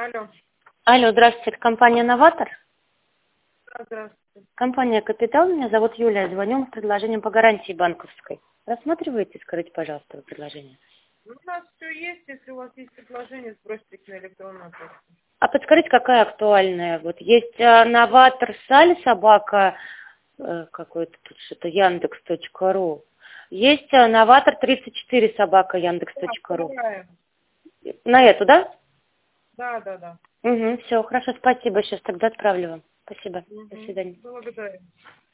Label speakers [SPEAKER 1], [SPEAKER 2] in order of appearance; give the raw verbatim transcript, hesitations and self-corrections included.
[SPEAKER 1] Алло.
[SPEAKER 2] Алло, здравствуйте, это компания «Новатор».
[SPEAKER 1] Да, здравствуйте.
[SPEAKER 2] Компания «Капитал», меня зовут Юлия, звоню с предложением по гарантии банковской. Рассматриваете, скажите, пожалуйста, предложение?
[SPEAKER 1] У нас все есть, если у вас есть предложение, сбросьте их на электронную почту.
[SPEAKER 2] А подскажите, какая актуальная? Вот есть а, «Новатор» Саль, собака, э, какой-то тут что-то, яндекс точка ру. Есть а, «Новатор» тридцать четыре, собака, яндекс точка ру.
[SPEAKER 1] Да,
[SPEAKER 2] На эту, да?
[SPEAKER 1] да, да. да.
[SPEAKER 2] Угу, все, хорошо, спасибо, сейчас тогда отправлю вам. Спасибо,
[SPEAKER 1] Угу.
[SPEAKER 2] до свидания.
[SPEAKER 1] Благодарю.